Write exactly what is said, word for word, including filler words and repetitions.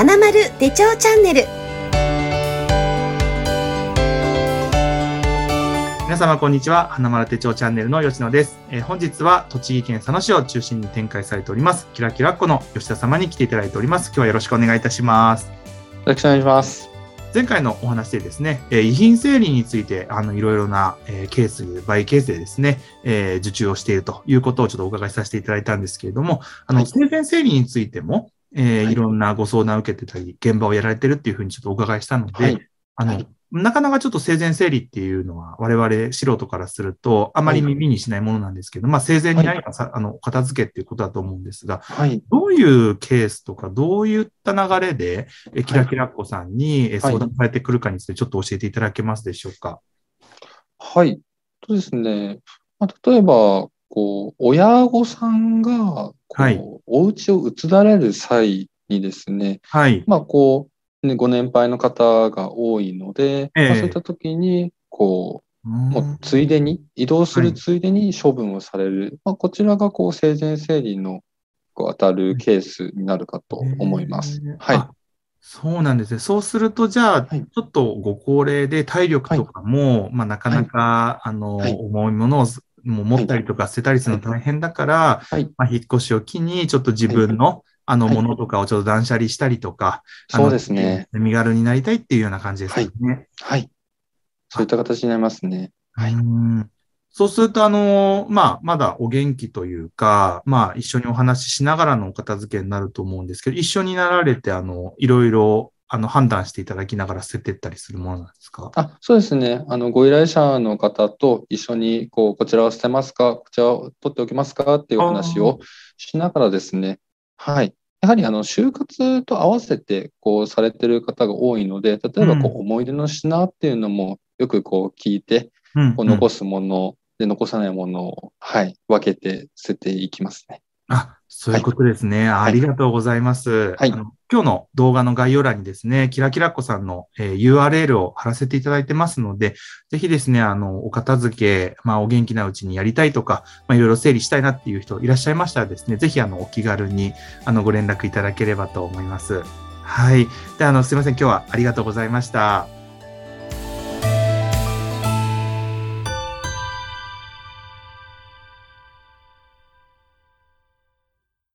花丸手帳チャンネル。 皆様こんにちは。花丸手帳チャンネルの吉野です。えー、本日は栃木県佐野市を中心に展開されておりますキラキラっ子の吉田様に来ていただいております。今日はよろしくお願いいたします。 よろしくお願いします。 前回のお話でですね、えー、遺品整理についてあのいろいろな、えー、ケース、バイケースでですね、えー、受注をしているということをちょっとお伺いさせていただいたんですけれども、あの、はい、生前整理についても、えーはい、いろんなご相談を受けてたり、現場をやられてるっていうふうにちょっとお伺いしたので、はい、あの、はい、なかなかちょっと生前整理っていうのは我々素人からするとあまり耳にしないものなんですけど、はい、まあ生前に何かさ、はい、あの片付けっていうことだと思うんですが、はい、どういうケースとかどういった流れでえキラキラっ子さんに相談されてくるかについてちょっと教えていただけますでしょうか。 はい。そうですね。まあ、例えばこう親御さんがこう、はい、お家を移られる際にですね、はい、まあこうね、ご年配の方が多いので、えーまあ、そういった時に、こう、もうついでに、移動するついでに処分をされる。はい、まあ、こちらが、こう、生前整理のこう当たるケースになるかと思います。えー、はい。 そうなんですね。そうすると、じゃあ、はい、ちょっとご高齢で体力とかも、はい、まあ、なかなか、はい、あの、はい、重いものをもう持ったりとか捨てたりするの大変だから、はい、まあ、引っ越しを機に、ちょっと自分の、はいあの、ものとかをちょっと断捨離したりとか、 そうですね。 身軽になりたいっていうような感じですかね。 はい。はい。そういった形になりますね。はい。 うんそうすると、あの、まあ、まだお元気というか、まあ、一緒にお話ししながらのお片付けになると思うんですけど、一緒になられて、あの、いろいろ、あの、判断していただきながら捨ててったりするものなんですか？ あ、そうですね。あの、ご依頼者の方と一緒に、こう、こちらを捨てますか、こちらを取っておきますかっていうお話をしながらですね、はい。やはり、あの、就活と合わせて、こう、されてる方が多いので、例えば、こう、思い出の品っていうのも、よくこう、聞いて、こう残すもので、残さないものを、はい、分けて捨てていきますね。 あ、そういうことですね。はい、ありがとうございます。はい、あの今日の動画の概要欄にですね、キラキラっ子さんの、えー、ユーアールエル を貼らせていただいてますので、ぜひですね、あの、お片付け、まあ、お元気なうちにやりたいとか、まあ、いろいろ整理したいなっていう人いらっしゃいましたらですね、ぜひ、あの、お気軽に、あの、ご連絡いただければと思います。はい。で、あの、すいません。今日はありがとうございました。